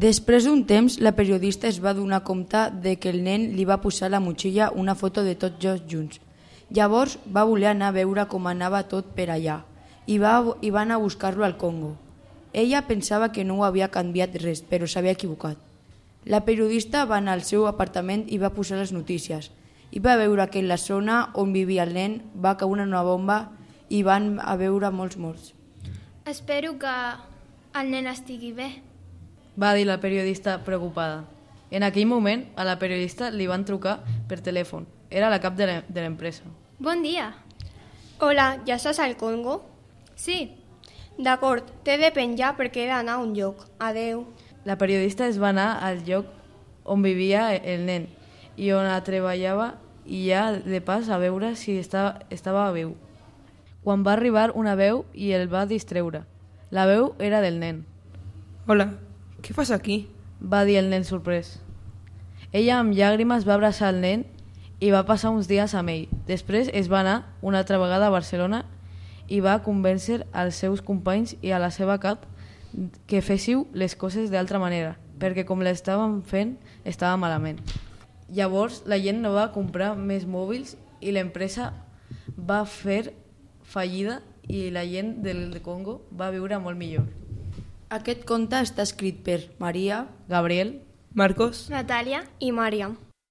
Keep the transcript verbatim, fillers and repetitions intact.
Després d'un temps, la periodista es va donar compte de que el nen li va posar a la motxilla una foto de tots dos junts. Llavors va voler anar a veure com anava tot per allà i va, i va anar a buscar-lo al Congo. Ella pensava que no ho havia canviat res, però s'havia equivocat. La periodista va anar al seu apartament i va posar les notícies i va veure que en la zona on vivia el nen va caure una bomba i van a veure molts morts. Espero que el nen estigui bé, va dir la periodista preocupada. En aquell moment, a la periodista li van trucar per telèfon. Era la cap de l'empresa. Bon dia. Hola, ja estàs al Congo? Sí. D'acord, t'he de penjar perquè he d'anar a un lloc. Adeu. La periodista es va anar al lloc on vivia el nen i on treballava i ja de pas a veure si estava, estava viu. Quan va arribar una veu i el va distreure. La veu era del nen. Hola, què fas aquí? Va dir el nen sorprès. Ella amb llàgrimes va abraçar el nen i va passar uns dies amb ell. Després es va anar una altra vegada a Barcelona i va convèncer als seus companys i a la seva cap que féssiu les coses d'altra manera, perquè com l'estaven fent estava malament. Llavors la gent no va comprar més mòbils i l'empresa va fer fallida i la gent del Congo va viure molt millor. Aquest conte està escrit per Maria, Gabriel, Marcos, Natàlia i Màriam.